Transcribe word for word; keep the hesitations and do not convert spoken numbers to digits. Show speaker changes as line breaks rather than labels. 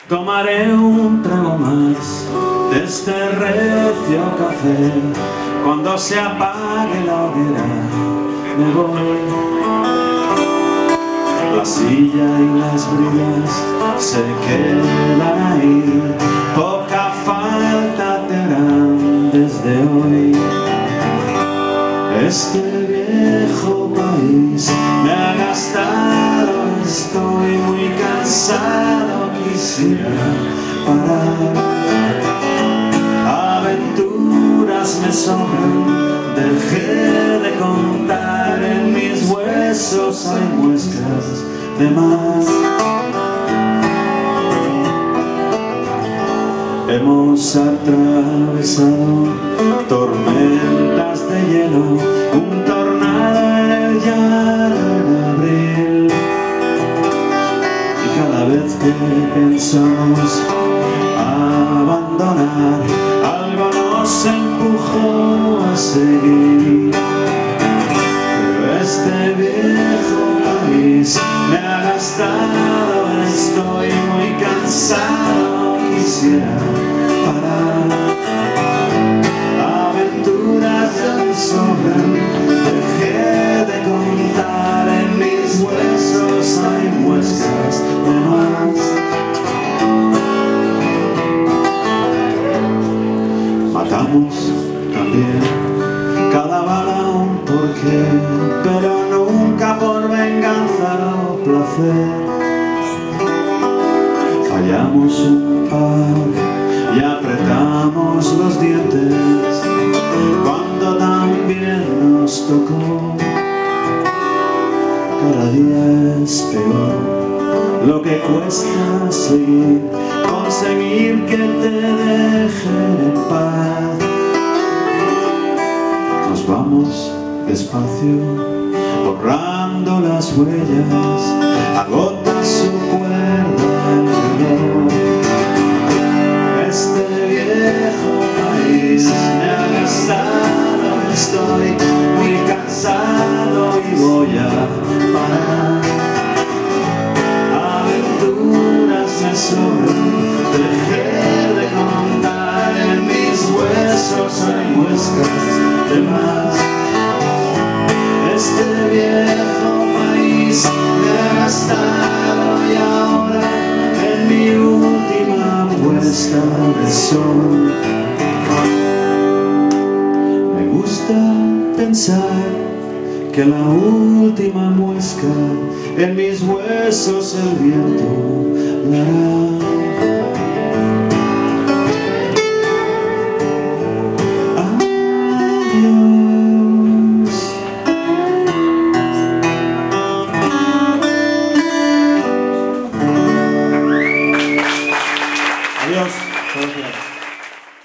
Tomaré un trago más de este recio café. Cuando se apague la hoguera me voy. La silla y las bridas se quedan ahí. Poca falta te harán desde hoy. Este viejo país me ha gastado. Estoy muy cansado, quisiera parar. Aventuras me sobran, dejé de contar. En mis huesos hay muestras de más. Hemos atravesado tormentas de hielo, un tornado en el llano en abril. Y cada vez que pensamos abandonar, algo nos empujó a seguir. Pero este viejo país me ha gastado, estoy muy cansado, quisiera parar. Aventuras me sobran, dejé de contar. En mis huesos hay muestras de más. Matamos también cada bala un porqué, pero nunca por venganza o placer. Fallamos un par y apretamos los dientes cuando también nos tocó. Cada día es peor lo que cuesta seguir, conseguir que te dejen en paz. Nos vamos despacio, borrando las huellas, agota su cuerda el reloj. Este viejo país me ha gastado, estoy muy cansado y voy a parar. Aventuras me sobran, dejé de contar. En mis huesos hay muestras de más. Este viejo país me ha gastado y ahora en mi última puesta de sol me gusta pensar que la última muesca en mis huesos el viento la hará.